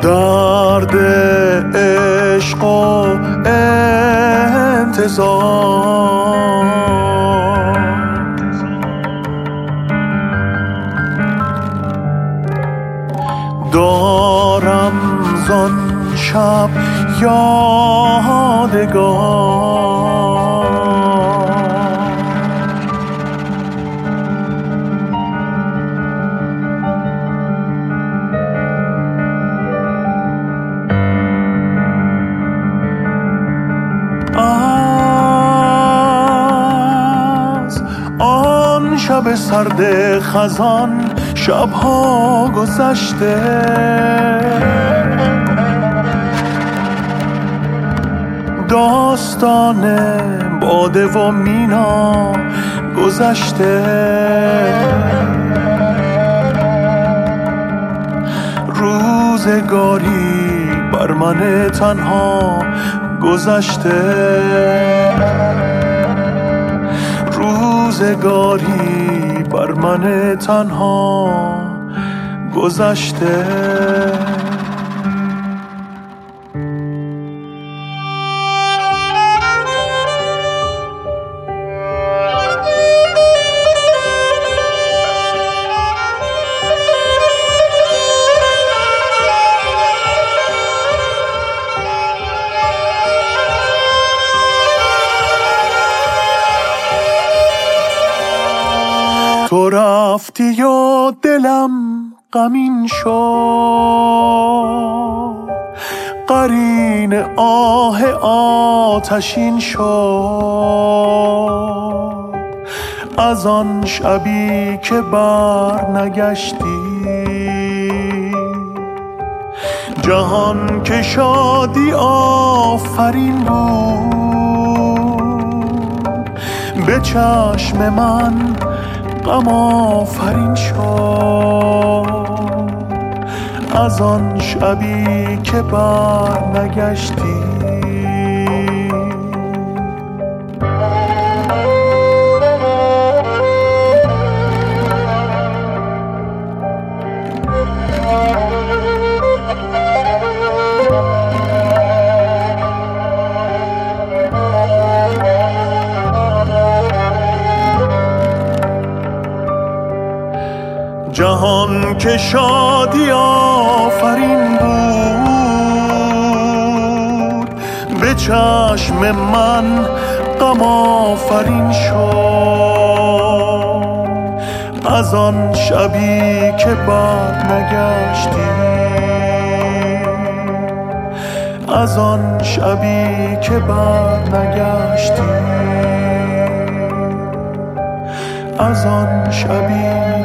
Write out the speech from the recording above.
درد عشق و انتظار دارم زان شب یادگار از آن شب سرد خزان شبها گذشته داستان باده و مینا گذشته روزگاری بر من تنها گذشته روزگاری بر من تنها گذشته تو رفتی و دلم غمین شد قرین آه آتشین شد از آن شبی که بر نگشتی جهان که شادی آفرین بود به چشم من غم آفرین شد از آن شبی که بر نگشتی جهان که شادی آفرین بود به چشم من غم آفرین شد از آن شبی که بر نگشتی از آن شبی که بر نگشتی از آن شبی